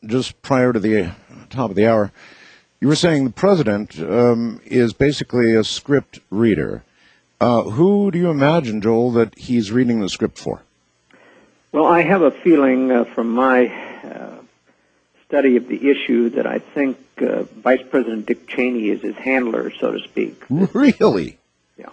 just prior to the top of the hour, you were saying the president is basically a script reader. Who do you imagine, Joel, that he's reading the script for? Well, I have a feeling from my study of the issue that I think Vice President Dick Cheney is his handler, so to speak. Really? Yeah.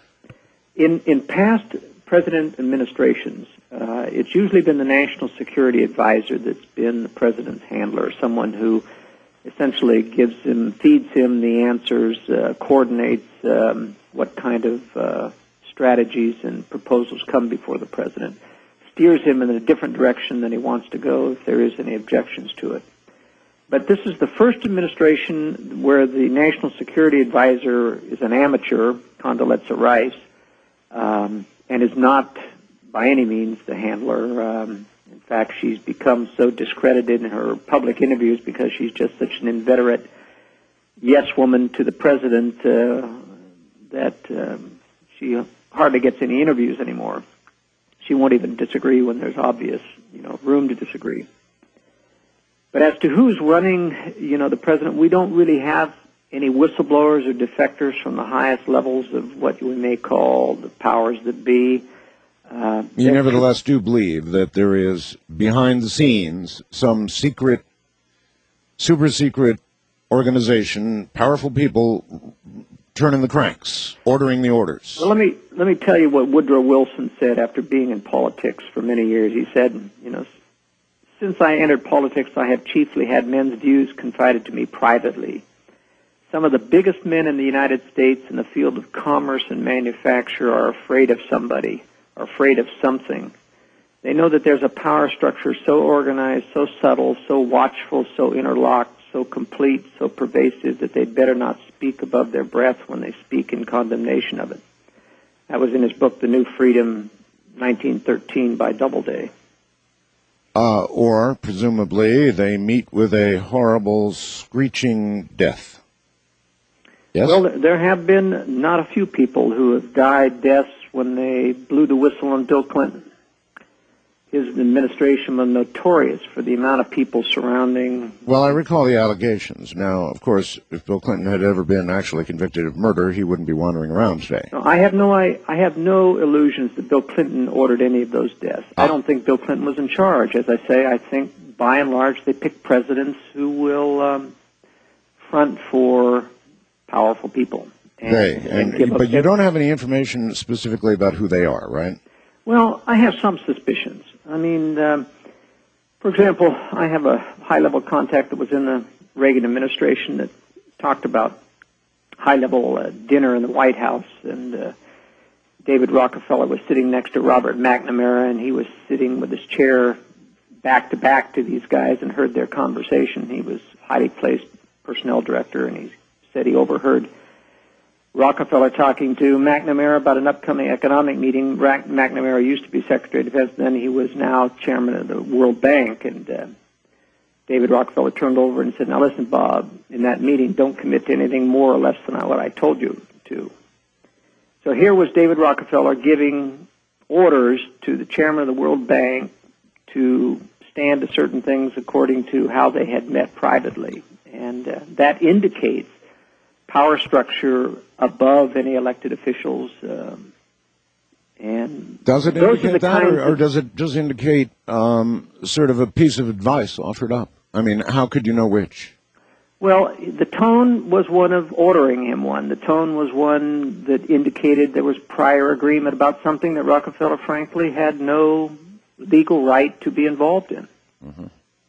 In past president administrations, it's usually been the National Security Advisor that's been the president's handler, someone who essentially feeds him the answers, coordinates what kind of strategies and proposals come before the president, steers him in a different direction than he wants to go if there is any objections to it. But this is the first administration where the National Security Advisor is an amateur, Condoleezza Rice, and is not by any means the handler. In fact, she's become so discredited in her public interviews because she's just such an inveterate yes woman to the president that she hardly gets any interviews anymore. She won't even disagree when there's obvious, room to disagree. But as to who's running, the president, we don't really have any whistleblowers or defectors from the highest levels of what we may call the powers that be. You nevertheless do believe that there is, behind the scenes, some secret, super secret organization, powerful people turning the cranks, ordering the orders. Well, let me tell you what Woodrow Wilson said after being in politics for many years. He said, since I entered politics, I have chiefly had men's views confided to me privately. Some of the biggest men in the United States in the field of commerce and manufacture are afraid of somebody, are afraid of something. They know that there's a power structure so organized, so subtle, so watchful, so interlocked, so complete, so pervasive that they'd better not speak above their breath when they speak in condemnation of it. That was in his book, The New Freedom, 1913, by Doubleday. Or, presumably, they meet with a horrible, screeching death. Yes? Well, there have been not a few people who have died deaths when they blew the whistle on Bill Clinton. His administration was notorious for the amount of people surrounding... Well, I recall the allegations. Now, of course, if Bill Clinton had ever been actually convicted of murder, he wouldn't be wandering around today. No, I have no illusions that Bill Clinton ordered any of those deaths. I don't think Bill Clinton was in charge. As I say, I think, by and large, they pick presidents who will front for powerful people. But you don't have any information specifically about who they are, right? Well, I have some suspicions. I mean, for example, I have a high-level contact that was in the Reagan administration that talked about high-level dinner in the White House, and David Rockefeller was sitting next to Robert McNamara, and he was sitting with his chair back-to-back to these guys and heard their conversation. He was highly placed personnel director, and he said he overheard Rockefeller talking to McNamara about an upcoming economic meeting. McNamara used to be Secretary of Defense, then he was now chairman of the World Bank, and David Rockefeller turned over and said, now listen, Bob, in that meeting, don't commit to anything more or less than what I told you to. So here was David Rockefeller giving orders to the chairman of the World Bank to stand to certain things according to how they had met privately. And that indicates power structure above any elected officials. And does it indicate that, or does it just indicate sort of a piece of advice offered up? I mean, how could you know which? Well, the tone was one of ordering him one. The tone was one that indicated there was prior agreement about something that Rockefeller, frankly, had no legal right to be involved in. Mm-hmm.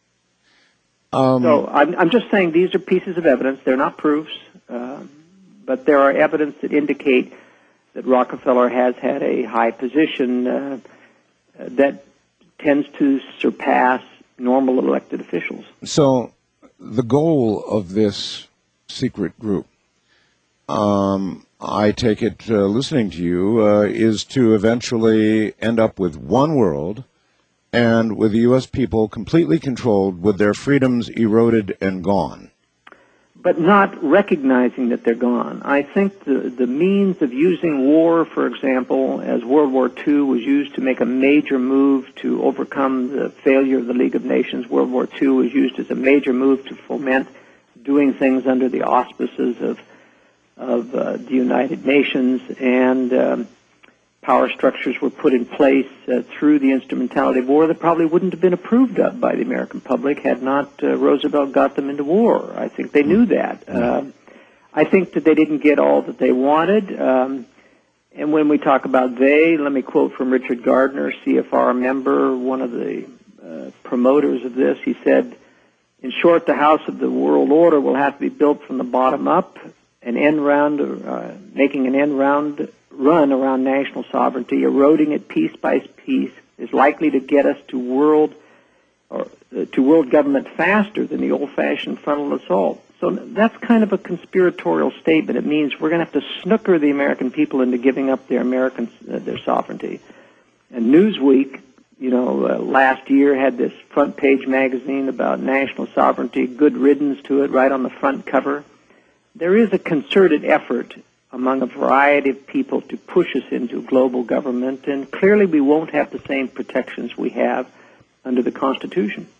So I'm just saying these are pieces of evidence. They're not proofs, but there are evidence that indicate that Rockefeller has had a high position that tends to surpass normal elected officials. So the goal of this secret group, I take it, listening to you, is to eventually end up with one world and with the U.S. people completely controlled, with their freedoms eroded and gone. but not recognizing that they're gone. I think the means of using war, for example, as World War II was used to make a major move to overcome the failure of the League of Nations, World War II was used as a major move to foment doing things under the auspices of the United Nations, and power structures were put in place through the instrumentality of war that probably wouldn't have been approved of by the American public had not Roosevelt got them into war. I think they knew that. I think that they didn't get all that they wanted. And when we talk about they, let me quote from Richard Gardner, CFR member, one of the promoters of this. He said, "In short, the house of the world order will have to be built from the bottom up, making an end round run around national sovereignty, eroding it piece by piece, is likely to get us to world government faster than the old-fashioned frontal assault." So that's kind of a conspiratorial statement. It means we're going to have to snooker the American people into giving up their sovereignty. And Newsweek, last year had this front page magazine about national sovereignty, good riddance to it, right on the front cover. There is a concerted effort among a variety of people to push us into global government, and clearly we won't have the same protections we have under the Constitution.